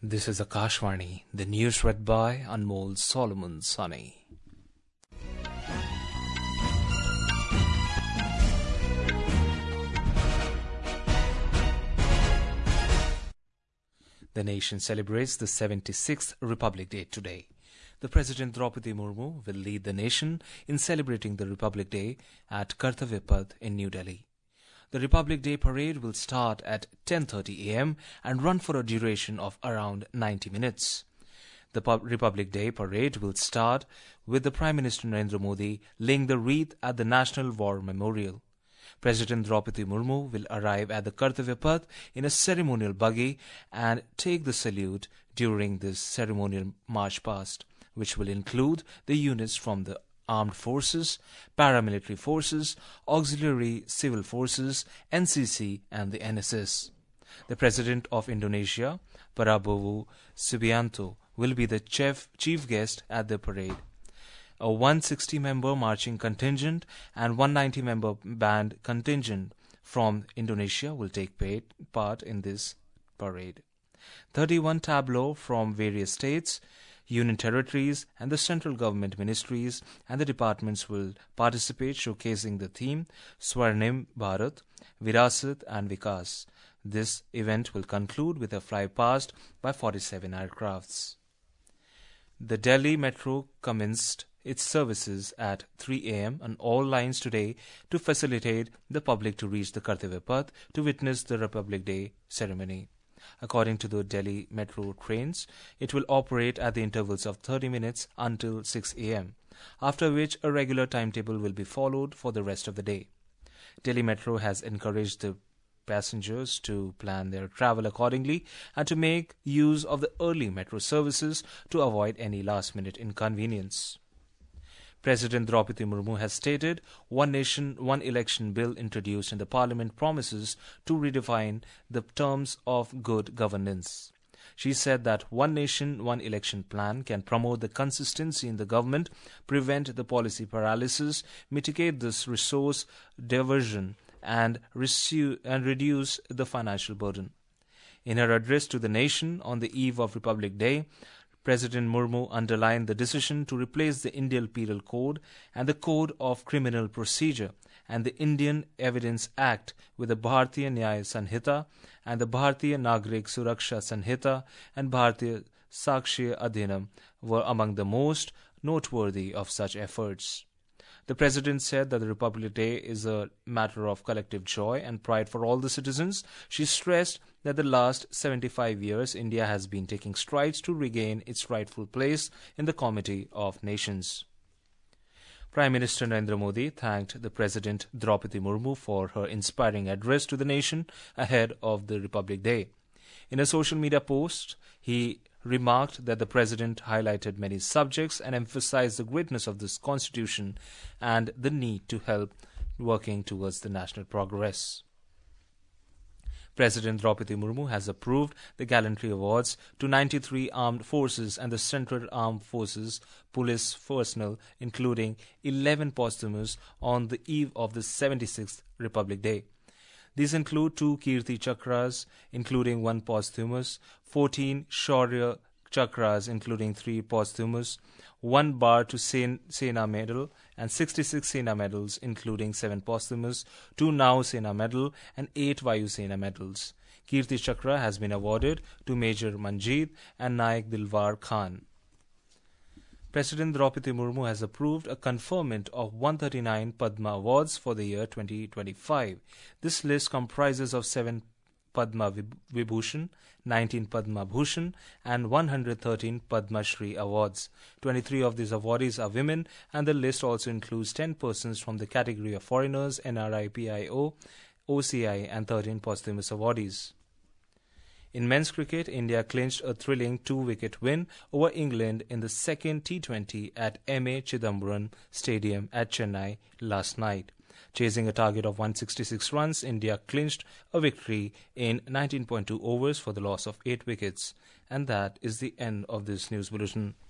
This is Akashvani, the news read by Anmol Solomon Sani. The nation celebrates the 76th Republic Day today. The President Draupadi Murmu will lead the nation in celebrating the Republic Day at Kartavya Path in New Delhi. The Republic Day parade will start at 10:30 a.m. and run for a duration of around 90 minutes. The Republic Day parade will start with the Prime Minister Narendra Modi laying the wreath at the National War Memorial. President Draupadi Murmu will arrive at the Kartavya Path in a ceremonial buggy and take the salute during this ceremonial march past, which will include the units from the Armed Forces, Paramilitary Forces, Auxiliary Civil Forces, NCC and the NSS. The President of Indonesia, Prabowo Subianto, will be the chief guest at the parade. A 160-member marching contingent and 190-member band contingent from Indonesia will take part in this parade. 31 tableaux from various states, union territories and the central government ministries and the departments will participate, showcasing the theme Swarnim Bharat, Virasat and Vikas. This event will conclude with a flypast by 47 aircrafts. The Delhi Metro commenced its services at 3 a.m. on all lines today to facilitate the public to reach the Kartavya Path to witness the Republic Day ceremony. According to the Delhi Metro trains, it will operate at the intervals of 30 minutes until 6 a.m., after which a regular timetable will be followed for the rest of the day. Delhi Metro has encouraged the passengers to plan their travel accordingly and to make use of the early metro services to avoid any last-minute inconvenience. President Draupadi Murmu has stated, One Nation, One Election bill introduced in the Parliament promises to redefine the terms of good governance. She said that One Nation, One Election plan can promote the consistency in the government, prevent the policy paralysis, mitigate this resource diversion, and reduce the financial burden. In her address to the nation on the eve of Republic Day, President Murmu underlined the decision to replace the Indian Penal Code and the Code of Criminal Procedure and the Indian Evidence Act with the Bharatiya Nyaya Sanhita and the Bharatiya Nagrik Suraksha Sanhita and Bharatiya Sakshya Adhinam were among the most noteworthy of such efforts. The President said that the Republic Day is a matter of collective joy and pride for all the citizens. She stressed that the last 75 years India has been taking strides to regain its rightful place in the Comity of Nations. Prime Minister Narendra Modi thanked the President Draupadi Murmu for her inspiring address to the nation ahead of the Republic Day. In a social media post, he remarked that the President highlighted many subjects and emphasized the greatness of this constitution and the need to help working towards the national progress. President Draupadi Murmu has approved the Gallantry Awards to 93 armed forces and the Central Armed Forces police personnel, including 11 posthumous on the eve of the 76th Republic Day. These include 2 Kirti Chakras, including 1 posthumous, 14 Shaurya Chakras, including 3 posthumous, 1 Bar to Sena Medal, and 66 Sena Medals, including 7 posthumous, 2 Nau Sena Medal, and 8 Vayu Sena Medals. Kirti Chakra has been awarded to Major Manjeet and Naik Dilwar Khan. President Draupadi Murmu has approved a conferment of 139 Padma Awards for the year 2025. This list comprises of 7 Padma Vibhushan, 19 Padma Bhushan and 113 Padma Shri Awards. 23 of these awardees are women, and the list also includes 10 persons from the category of foreigners, NRI, PIO, OCI and 13 posthumous awardees. In men's cricket, India clinched a thrilling 2-wicket win over England in the second T20 at M.A. Chidambaram Stadium at Chennai last night. Chasing a target of 166 runs, India clinched a victory in 19.2 overs for the loss of 8 wickets. And that is the end of this news bulletin.